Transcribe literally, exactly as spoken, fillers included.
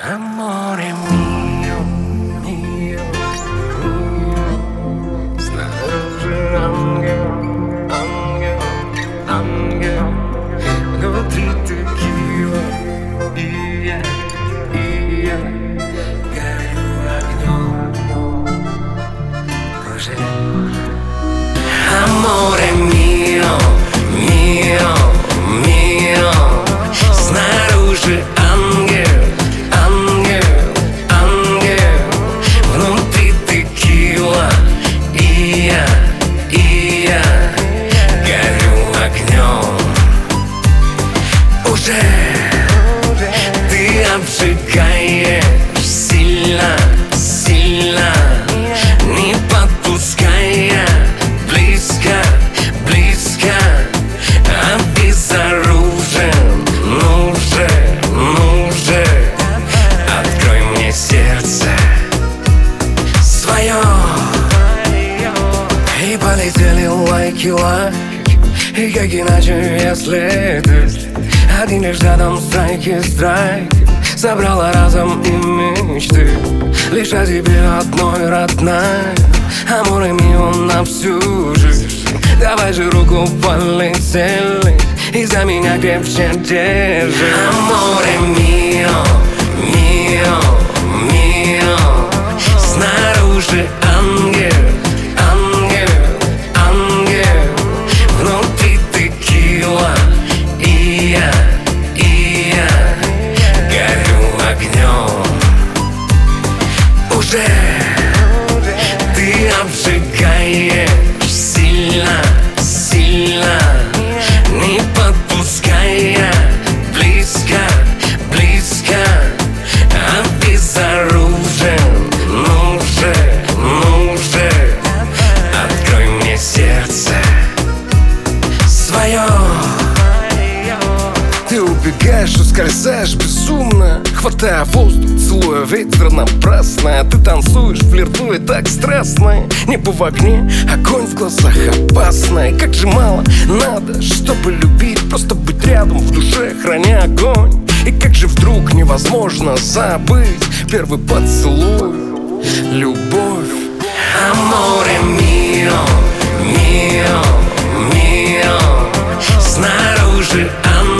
Amore mio, mio, mio, снаружи ангел, ангел, ангел, внутри текила, и я, и я горю огнем уже. Amore mio, mio, mio, снаружи ангел, ангел, ангел, внутри текила, и я, и я горю огнем уже. Ты обжигаешь сильно, сильно, не подпуская близко, близко, обезоружен, ну же, ну же, открой мне сердце свое. И полетели лайки, лайки, и как иначе, если ты один лишь рядом страйки, страйки собрала разом и мечты, лишь о тебе одной, родная. Аморе мио на всю жизнь, давай же руку, полетели, и за меня крепче держи. Аморе мио, мио, мио, снаружи ангел, ангел, ангел, внутри текила, и я, и я горю огнем уже. Ты обжигаешь сильно, сильно, не подпуская близко, близко, обезоружен, ну же, ну же, открой мне сердце свое. Ты убегаешь, ускользаешь безумно, хватая воздух, целуя ветер напрасно. Ты танцуешь, флиртуя так страстно, небо в огне, огонь в глазах опасно. И как же мало надо, чтобы любить, просто быть рядом в душе, храня огонь. И как же вдруг невозможно забыть первый поцелуй, любовь. Amore mio, mio, mio, снаружи ангел,